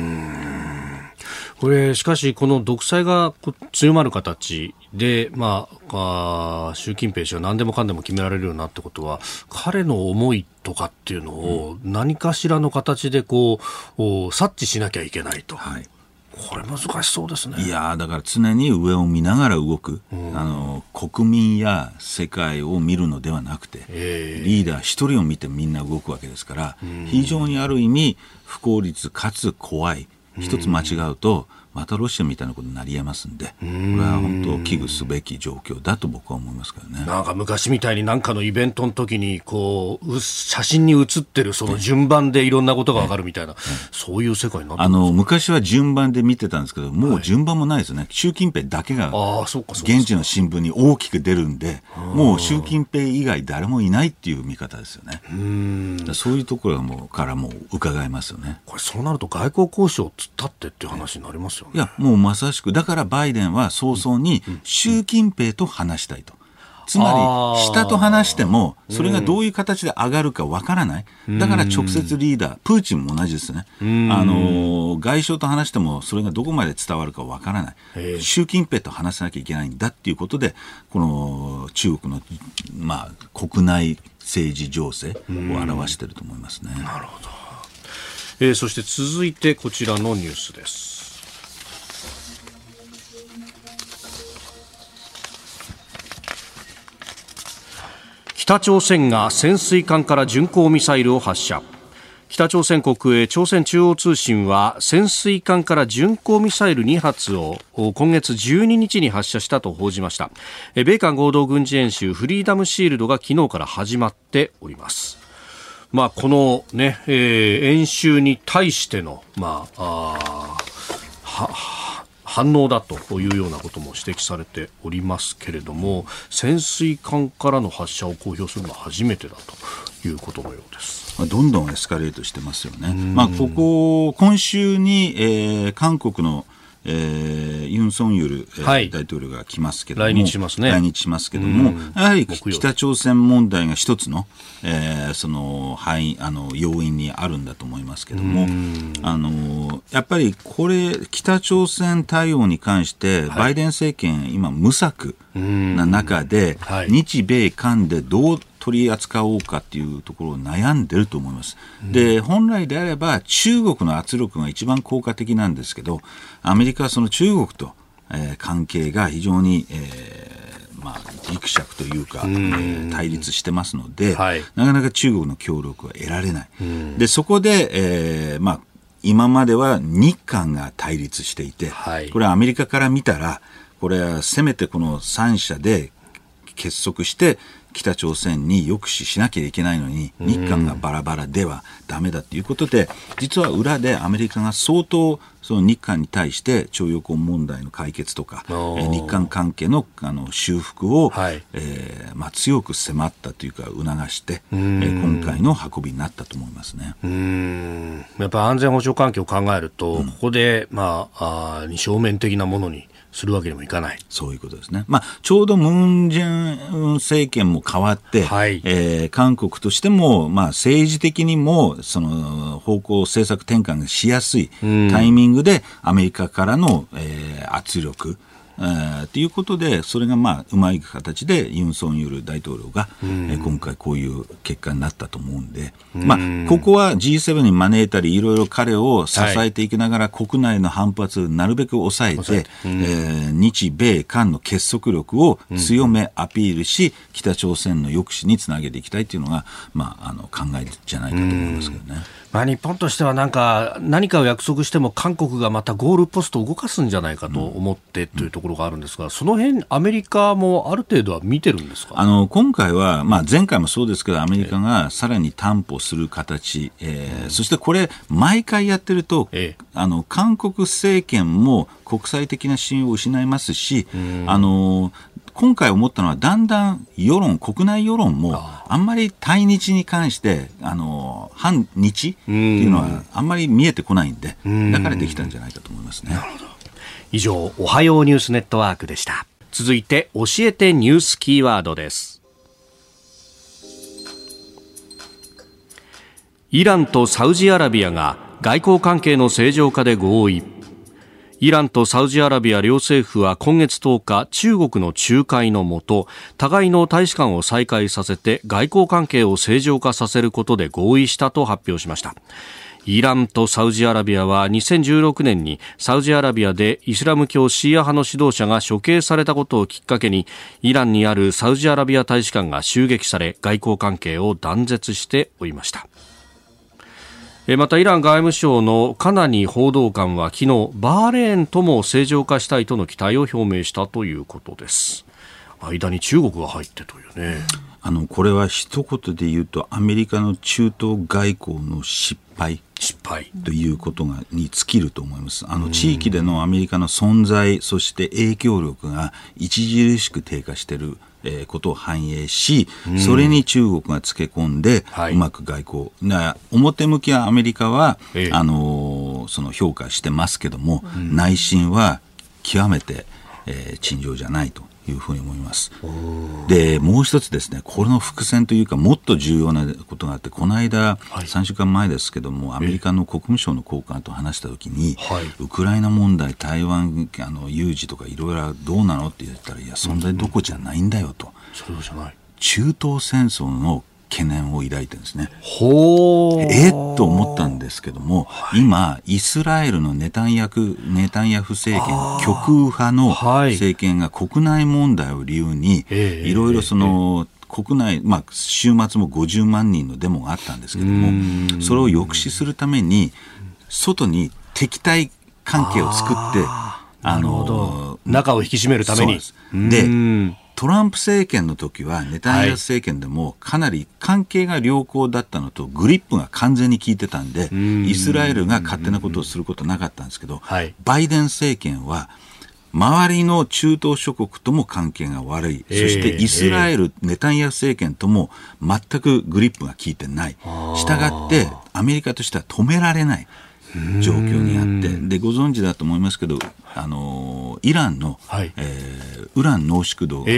これしかしこの独裁が強まる形で、習近平氏は何でもかんでも決められるようになってことは、彼の思いとかっていうのを何かしらの形で察知しなきゃいけないと、はい、これ難しそうですね。 いやだから常に上を見ながら動く、国民や世界を見るのではなくて、リーダー一人を見てみんな動くわけですから、非常にある意味不効率かつ怖い。一つ間違うとまたロシアみたいなことになり得ますんで、これは本当危惧すべき状況だと僕は思いますけどね。 なんか昔みたいに何かのイベントの時に写真に写ってるその順番でいろんなことが分かるみたいな、そういう世界になってるんですか。 昔は順番で見てたんですけど、もう順番もないですよね。習近平だけが現地の新聞に大きく出るんで、もう習近平以外誰もいないっていう見方ですよね。そういうところからも伺えますよね。 これそうなると外交交渉つったってっていう話になりますよね。 いやもうまさしくだからバイデンは早々に習近平と話したいと、つまり下と話してもそれがどういう形で上がるかわからない。だから直接リーダープーチンも同じですね。外相と話してもそれがどこまで伝わるかわからない。習近平と話さなきゃいけないんだっていうことで、この中国の、国内政治情勢を表していると思いますね。 なるほど。そして続いてこちらのニュースです。北朝鮮が潜水艦から巡航ミサイルを発射。北朝鮮国営朝鮮中央通信は潜水艦から巡航ミサイル2発を今月12日に発射したと報じました。米韓合同軍事演習フリーダムシールドが昨日から始まっております。この、演習に対しての、反応だというようなことも指摘されておりますけれども、潜水艦からの発射を公表するのは初めてだということのようです。 どんどんエスカレートしてますよね。今週に、韓国のユン・ソンユル、大統領が来ますけども、 来日しますね。 来日しますけども、やはり北朝鮮問題が一つの、その要因にあるんだと思いますけども、やっぱりこれ北朝鮮対応に関してバイデン政権今無策な中で、日米韓でどう取り扱おうかっていうところを悩んでると思います。で、本来であれば中国の圧力が一番効果的なんですけど、アメリカはその中国と、関係が非常に、ギクシャクというか、対立してますので、なかなか中国の協力は得られない。で、そこで、今までは日韓が対立していて、これはアメリカから見たら、これはせめてこの3者で結束して北朝鮮に抑止しなきゃいけないのに、日韓がバラバラではダメだということで、実は裏でアメリカが相当その日韓に対して徴用工問題の解決とか、日韓関係の修復を、強く迫ったというか促して、今回の運びになったと思いますね。 やっぱ安全保障環境を考えると、ここで、二正面的なものにするわけにもいかない。 そういうことですね。ちょうどムン・ジェイン政権も変わって、韓国としても、政治的にもその方向政策転換がしやすいタイミングでアメリカからの、圧力ということで、それがうまい形でユン・ソンユル大統領が、今回こういう結果になったと思うんで、ここは G7 に招いたりいろいろ彼を支えていきながら、国内の反発をなるべく抑えて、日米韓の結束力を強めアピールし、北朝鮮の抑止につなげていきたいというのが、考えじゃないかと思いますけどね。 日本としては何かを約束しても韓国がまたゴールポストを動かすんじゃないかと思ってというところがあるんですが、その辺アメリカもある程度は見てるんですか？ 今回は、前回もそうですけどアメリカがさらに担保する形、そしてこれ毎回やってると、韓国政権も国際的な信用を失いますし、今回思ったのはだんだん国内世論もあんまり対日に関して反日っていうのはあんまり見えてこないんで、だからできたんじゃないかと思いますね。 なるほど。以上、おはようニュースネットワークでした。続いて教えてニュースキーワードです。イランとサウジアラビアが外交関係の正常化で合意。イランとサウジアラビア両政府は今月10日、中国の仲介のもと、互いの大使館を再開させて外交関係を正常化させることで合意したと発表しました。イランとサウジアラビアは2016年にサウジアラビアでイスラム教シーア派の指導者が処刑されたことをきっかけに、イランにあるサウジアラビア大使館が襲撃され、外交関係を断絶しておりました。またイラン外務省のカナニ報道官は昨日、バーレーンとも正常化したいとの期待を表明したということです。間に中国が入ってというね。 これは一言で言うとアメリカの中東外交の失敗ということに尽きると思います。地域でのアメリカの存在、そして影響力が著しく低下していることを反映し、それに中国がつけ込んで、うまく外交、表向きはアメリカは、その評価してますけども、内心は極めて、陳情じゃないというふうに思います。で、もう一つですね、これの伏線というかもっと重要なことがあって、この間、3週間前ですけども、アメリカの国務省の高官と話したときに、ウクライナ問題、台湾有事とかいろいろどうなのって言ったら、いや、存在どこじゃないんだよと。 それじゃない。 中東戦争の懸念を抱いてるんですね。と思ったんですけども、今イスラエルのネタンヤフ政権、極右派の政権が国内問題を理由にいろいろ国内、週末も50万人のデモがあったんですけども、それを抑止するために外に敵対関係を作って中を引き締めるために。 でトランプ政権の時はネタンヤフ政権でもかなり関係が良好だったのとグリップが完全に効いてたんで、イスラエルが勝手なことをすることなかったんですけど、バイデン政権は周りの中東諸国とも関係が悪い、そしてイスラエル、ネタンヤフ政権とも全くグリップが効いてない。したがってアメリカとしては止められない状況にあって、でご存知だと思いますけど、イランの、ウラン濃縮度が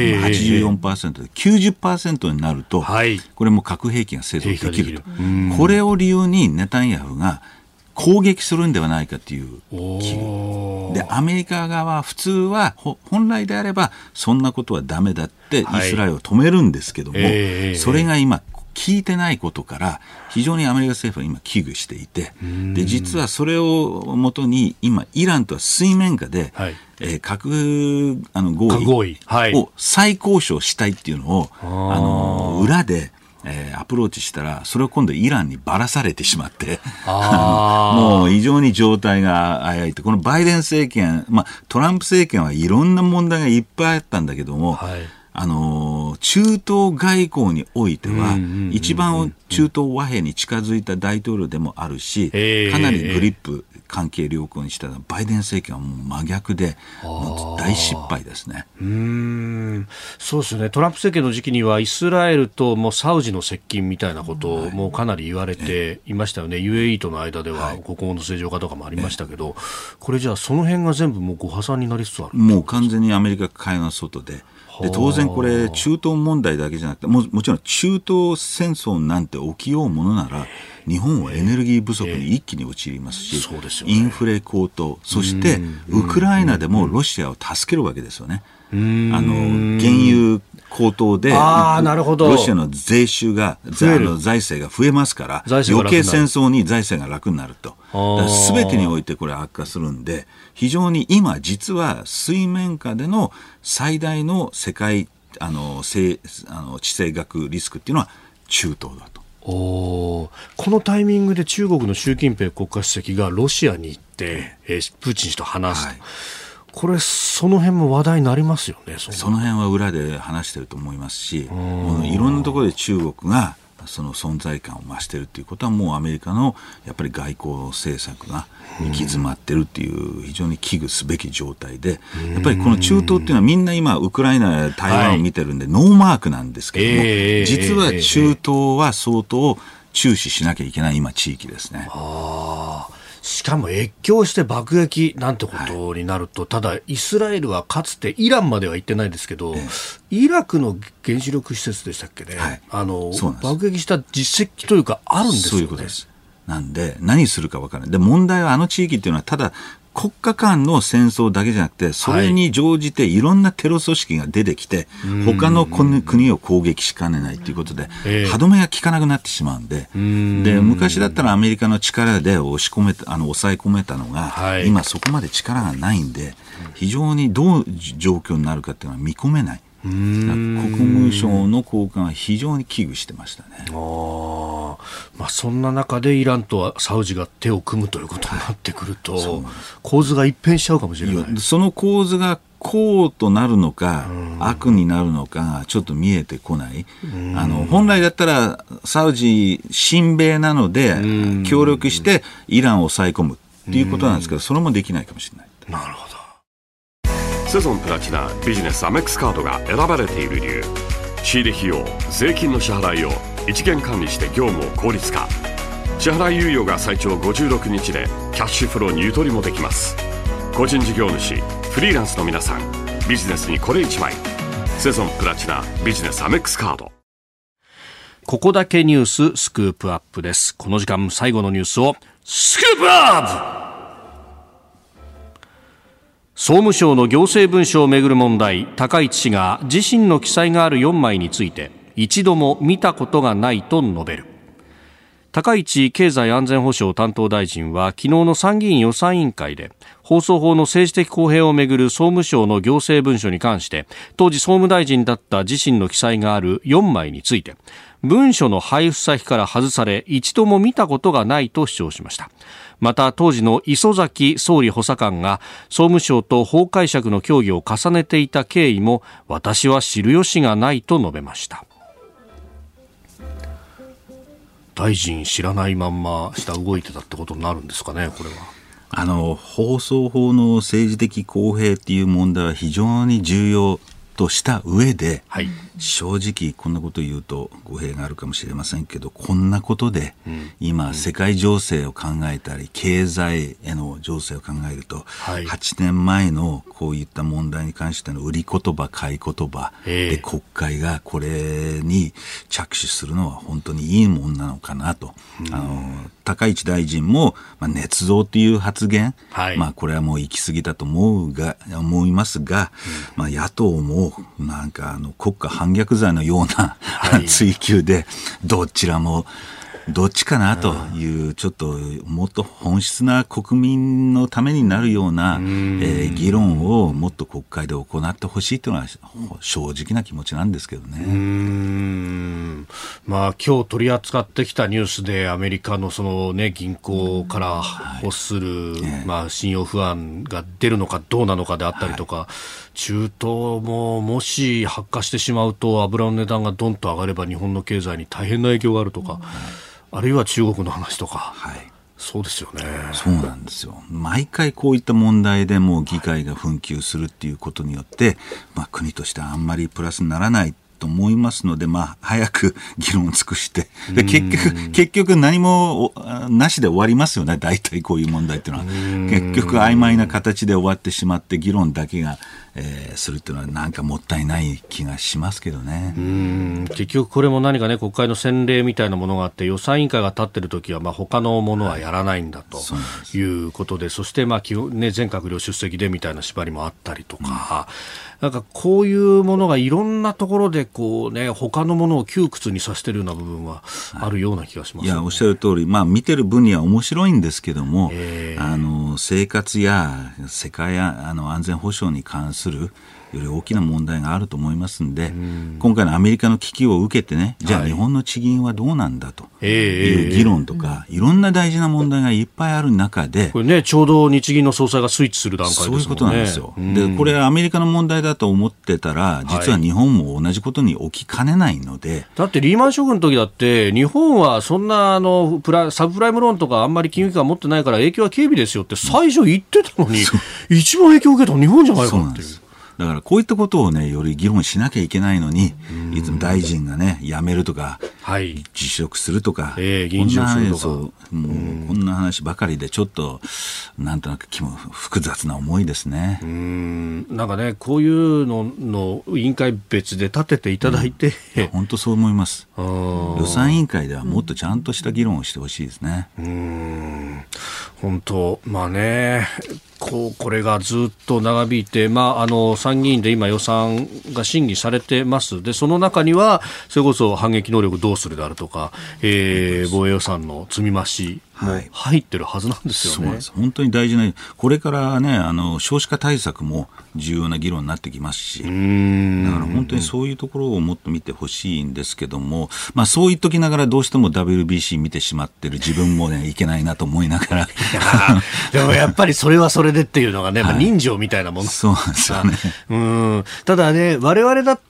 84% で 90% になると、これも核兵器が製造できると。これを理由にネタンヤフが攻撃するんではないかという危惧で、アメリカ側は普通は本来であればそんなことはダメだってイスラエルを止めるんですけども、それが今聞いてないことから非常にアメリカ政府は今危惧していて、で実はそれをもとに今イランとは水面下で、核合意を再交渉したいっていうのを裏でアプローチしたら、それを今度イランにばらされてしまってもう非常に状態が危ういって、このバイデン政権、トランプ政権はいろんな問題がいっぱいあったんだけども、中東外交においては一番中東和平に近づいた大統領でもあるし、かなりグリップ関係良好にしたらバイデン政権はもう真逆でもう大失敗ですね。 そうですね。トランプ政権の時期にはイスラエルともうサウジの接近みたいなことをもうかなり言われていましたよね。UAE との間では国交の正常化とかもありましたけど、これじゃあその辺が全部もうご破産になりつつある。 もう完全にアメリカ海の外で、当然これ中東問題だけじゃなくて もちろん中東戦争なんて起きようものなら日本はエネルギー不足に一気に陥りますし、インフレ高騰、そしてウクライナでもロシアを助けるわけですよね。原油高騰でロシアの税収が財政が増えますから、余計戦争に財政が楽になると。全てにおいてこれ悪化するんで、非常に今実は水面下での最大の世界地政学リスクっていうのは中東だと。 このタイミングで中国の習近平国家主席がロシアに行って、プーチン氏と話すと、はい、これその辺も話題になりますよね。 その辺は裏で話してると思いますし、いろんなところで中国がその存在感を増しているということはもうアメリカのやっぱり外交政策が行き詰まっているという非常に危惧すべき状態で、やっぱりこの中東っていうのはみんな今ウクライナや台湾を見てるんでノーマークなんですけども、実は中東は相当注視しなきゃいけない今地域ですね。 しかも越境して爆撃なんてことになると、ただイスラエルはかつてイランまでは行ってないですけど、イラクの原子力施設でしたっけね、爆撃した実績というかあるんですよね。 そういうことです。なんで何するか分からない。で、問題はあの地域っていうのはただ国家間の戦争だけじゃなくて、それに乗じていろんなテロ組織が出てきて、他の国を攻撃しかねないということで、歯止めが効かなくなってしまうんで、昔だったらアメリカの力で抑え込めたのが、今そこまで力がないんで、非常にどう状況になるかっていうのは見込めない。国務省の高官は非常に危惧してましたね。 そんな中でイランとはサウジが手を組むということになってくると、構図が一変しちゃうかもしれない。 その構図がこうとなるのか、悪になるのかがちょっと見えてこない。本来だったらサウジ親米なので協力してイランを抑え込むっていうことなんですけど、それもできないかもしれない。 なるほど。 セゾンプラチナビジネスアメックスカードが選ばれている理由。仕入れ費用、税金の支払いを一元管理して業務を効率化。支払い猶予が最長56日でキャッシュフローにゆとりもできます。個人事業主、フリーランスの皆さん、ビジネスにこれ1枚。セゾンプラチナビジネスアメックスカード。 ここだけニューススクープアップです。この時間最後のニュースをスクープアップ。総務省の行政文書をめぐる問題、高市氏が自身の記載がある4枚について一度も見たことがないと述べる。高市経済安全保障担当大臣は昨日の参議院予算委員会で放送法の政治的公平をめぐる総務省の行政文書に関して、当時総務大臣だった自身の記載がある4枚について文書の配布先から外され一度も見たことがないと主張しました。また当時の磯崎総理補佐官が総務省と法解釈の協議を重ねていた経緯も私は知る由がないと述べました。大臣知らないまんま下動いてたってことになるんですかね。これは放送法の政治的公平っていう問題は非常に重要とした上で、正直こんなことを言うと語弊があるかもしれませんけど、こんなことで今世界情勢を考えたり経済への情勢を考えると、8年前のこういった問題に関しての売り言葉買い言葉で国会がこれに着手するのは本当にいいもんなのかなと。高市大臣も、捏造という発言、これはもう行き過ぎたと思いますが、野党もなんか国家反逆罪のような、追及でどちらもどっちかなという、ちょっともっと本質な国民のためになるような、議論をもっと国会で行ってほしいというのは正直な気持ちなんですけどね。 今日取り扱ってきたニュースでアメリカの銀行から欲する、信用不安が出るのかどうなのかであったりとか、中東ももし発火してしまうと油の値段がドンと上がれば日本の経済に大変な影響があるとか、あるいは中国の話とか、そうですよね。 そうなんですよ。毎回こういった問題でも議会が紛糾するっていうことによって、国としてはあんまりプラスにならないと思いますので、早く議論を尽くしてで結局何もなしで終わりますよね。大体こういう問題っていうのは結局曖昧な形で終わってしまって議論だけがするっていうのはなんかもったいない気がしますけどね。 結局これも何かね、国会の先例みたいなものがあって、予算委員会が立っているときは他のものはやらないんだということで、そして全閣僚出席でみたいな縛りもあったりとか、なんかこういうものがいろんなところで他のものを窮屈にさせているような部分はあるような気がします、ね。 いや、おっしゃる通り、見てる分には面白いんですけども、生活や世界や安全保障に関するより大きな問題があると思いますんで、今回のアメリカの危機を受けてね、じゃあ日本の地銀はどうなんだという議論とか、いろんな大事な問題がいっぱいある中で、 これね、ちょうど日銀の総裁がスイッチする段階ですもんね。 そういうことなんですよ。で、これアメリカの問題だと思ってたら、実は日本も同じことに起きかねないので、 だってリーマンショックの時だって日本はそんなサブプライムローンとかあんまり金融機関持ってないから影響は軽微ですよって最初言ってたのに、一番影響を受けたの日本じゃないかっていう。 だからこういったことをね、より議論しなきゃいけないのに、いつも大臣がね、辞めるとか、辞職するとか、 議員辞職するとか、 もうこんな話ばかりでちょっとなんとなく複雑な思いですね。 なんかね、こういうのの委員会別で立てていただいて、 本当そう思います。予算委員会ではもっとちゃんとした議論をしてほしいですね。 本当、まあね、これがずっと長引いて、参議院で今予算が審議されてます。で、その中にはそれこそ反撃能力どうするであるとか、防衛予算の積み増しも入ってるはずなんですよね。 そうなんです。本当に大事な、これからね、少子化対策も重要な議論になってきますし、だから本当にそういうところをもっと見てほしいんですけども、そう言っときながらどうしても WBC 見てしまってる自分もね、いけないなと思いながらでもやっぱりそれはそれでっていうのがね、人情みたいなもの。 そうなんですよね。 ただね、我々だって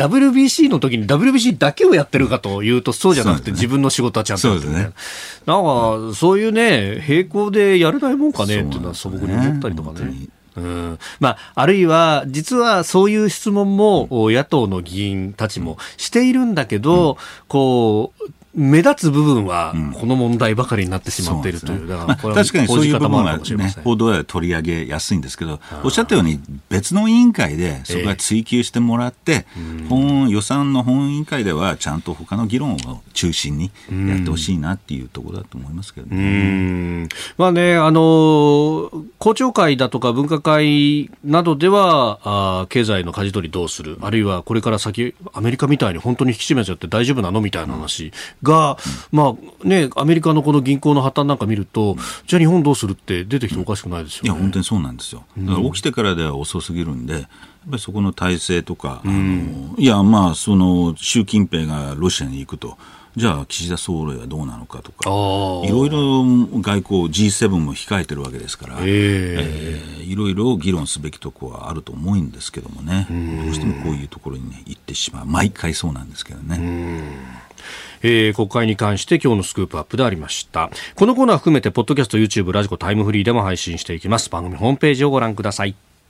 WBC の時に WBC だけをやってるかというとそうじゃなくて、自分の仕事はちゃんとやってるね。なんかそういうね、並行でやれないもんかねっていうのは素朴に思ったりとかね。あるいは実はそういう質問も野党の議員たちもしているんだけど、目立つ部分はこの問題ばかりになってしまっているという、だからこれは確かにそういう部分は、報道では取り上げやすいんですけど、おっしゃったように別の委員会でそこは追及してもらって、予算の本委員会ではちゃんと他の議論を中心にやってほしいなっていうところだと思いますけどね。 公聴会だとか分科会などでは経済の舵取りどうする、あるいはこれから先アメリカみたいに本当に引き締めちゃって大丈夫なのみたいな話が、アメリカのこの銀行の破綻なんか見ると、じゃあ日本どうするって出てきておかしくないですよね。 いや本当にそうなんですよ。だから起きてからでは遅すぎるんで、やっぱりそこの体制とか、その習近平がロシアに行くと、じゃあ岸田総理はどうなのかとか、いろいろ外交 G7 も控えてるわけですから、いろいろ議論すべきところはあると思うんですけどもね、どうしてもこういうところに、行ってしまう。毎回そうなんですけどね。 国会に関して今日のスクープアップでありました。このコーナー含めてポッドキャスト、YouTube、ラジコ、タイムフリーでも配信していきます。番組ホームページをご覧ください。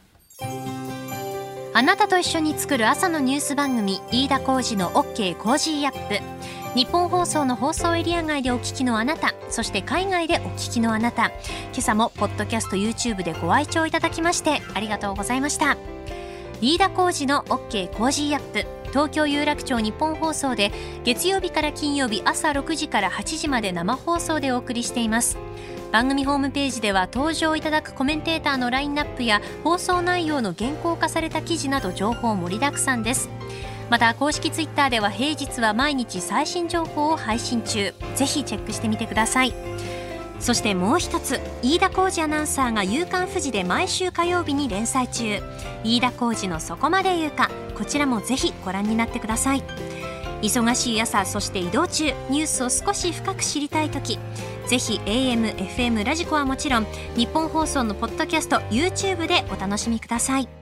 あなたと一緒に作る朝のニュース番組、飯田浩司の OK コージーアップ。日本放送の放送エリア外でお聞きのあなた、そして海外でお聞きのあなた、今朝もポッドキャスト YouTube でご愛聴いただきましてありがとうございました。飯田浩司の OK コージーアップ、東京有楽町日本放送で月曜日から金曜日朝6時から8時まで生放送でお送りしています。番組ホームページでは登場いただくコメンテーターのラインナップや放送内容の原稿化された記事など情報盛りだくさんです。また公式ツイッターでは平日は毎日最新情報を配信中、ぜひチェックしてみてください。そしてもう一つ、飯田浩司アナウンサーが夕刊フジで毎週火曜日に連載中、飯田浩司のそこまで言うか、こちらもぜひご覧になってください。忙しい朝、そして移動中、ニュースを少し深く知りたいとき、ぜひ AM、FM、ラジコはもちろん日本放送のポッドキャスト、YouTube でお楽しみください。